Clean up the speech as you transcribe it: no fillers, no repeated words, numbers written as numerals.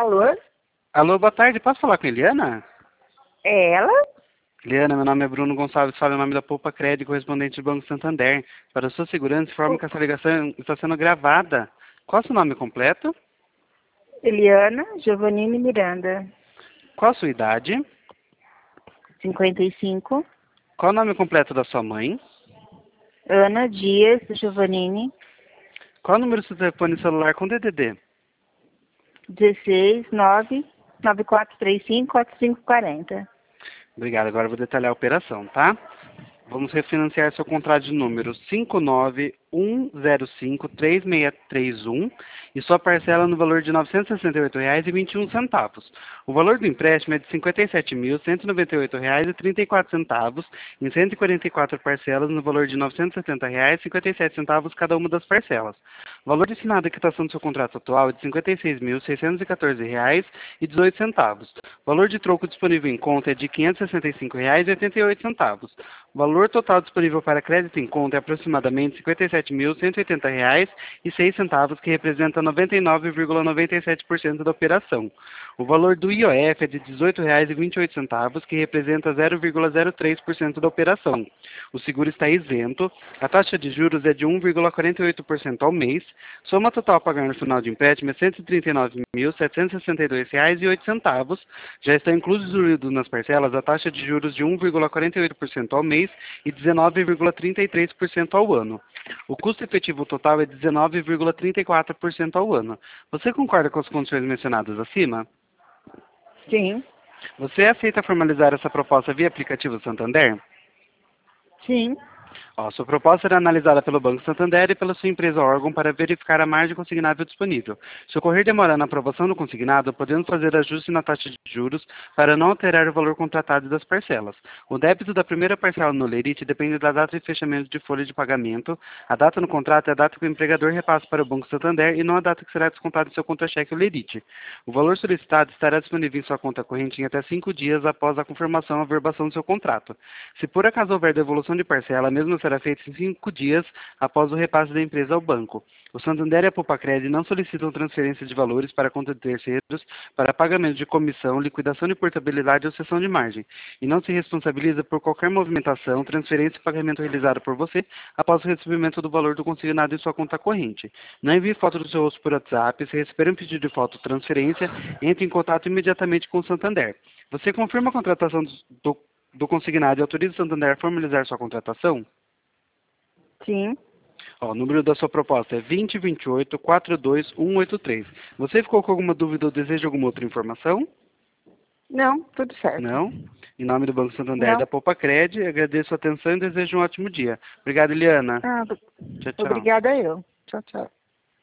Alô? Alô, boa tarde. Posso falar com a Eliana? É ela? Eliana, meu nome é Bruno Gonçalves, falo em nome da Poupa Crédito, correspondente do Banco Santander. Para sua segurança, informo que essa ligação está sendo gravada. Qual é o seu nome completo? Eliana Giovannini Miranda. Qual a sua idade? 55. Qual o nome completo da sua mãe? Ana Dias Giovannini. Qual o número do seu telefone celular com DDD? 16 9 9435 4540. Obrigado, agora eu vou detalhar a operação, tá? Vamos refinanciar seu contrato de número 591053631 e sua parcela no valor de R$ 968,21. O valor do empréstimo é de R$ 57.198,34 em 144 parcelas no valor de R$ 970,57 cada uma das parcelas. O valor destinado à quitação do seu contrato atual é de R$ 56.614,18. O valor de troco disponível em conta é de R$ 565,88. O valor total disponível para crédito em conta é aproximadamente R$ 57.180,06, que representa 99,97% da operação. O valor do IOF é de R$ 18,28, que representa 0,03% da operação. O seguro está isento, a taxa de juros é de 1,48% ao mês, soma total a pagar no final de empréstimo é R$ 139.762,08, já está incluído nas parcelas a taxa de juros de 1,48% ao mês e 19,33% ao ano. O custo efetivo total é 19,34% ao ano. Você concorda com as condições mencionadas acima? Sim. Você aceita formalizar essa proposta via aplicativo Santander? Sim. Sua proposta será analisada pelo Banco Santander e pela sua empresa órgão para verificar a margem consignável disponível. Se ocorrer demora na aprovação do consignado, podemos fazer ajuste na taxa de juros para não alterar o valor contratado das parcelas. O débito da primeira parcela no Lerite depende da data de fechamento de folha de pagamento. A data no contrato é a data que o empregador repassa para o Banco Santander e não a data que será descontada em seu contra-cheque Lerite. O valor solicitado estará disponível em sua conta corrente em até 5 dias após a confirmação ou averbação do seu contrato. Se por acaso houver devolução de parcela, mesmo será feito em 5 dias após o repasse da empresa ao banco. O Santander e a Poupa Crédito não solicitam transferência de valores para conta de terceiros para pagamento de comissão, liquidação de portabilidade ou cessão de margem, e não se responsabiliza por qualquer movimentação, transferência ou pagamento realizado por você após o recebimento do valor do consignado em sua conta corrente. Não envie foto do seu rosto por WhatsApp. Se receber um pedido de foto ou transferência, entre em contato imediatamente com o Santander. Você confirma a contratação do consignado e autoriza o Santander a formalizar sua contratação? Sim. O número da sua proposta é 2028-42183. Você ficou com alguma dúvida ou deseja alguma outra informação? Não, tudo certo. Não? Em nome do Banco Santander e Não. da Poupa Crédito, agradeço a atenção e desejo um ótimo dia. Obrigado, Eliana. Ah, Tchau, tchau. obrigada eu. Tchau, tchau.